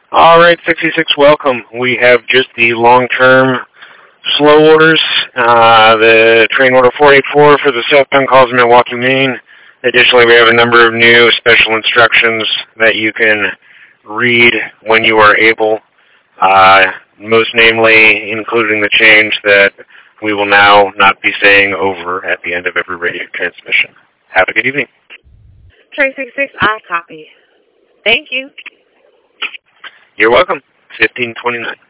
All right, 66, welcome. We have just the long-term slow orders. The train order 484 for the southbound calls in Milwaukee, Maine. Additionally, we have a number of new special instructions that you can read when you are able, most namely including the change that we will now not be saying over at the end of every radio transmission. Have a good evening. Train 66, I copy. Thank you. You're welcome. 1529.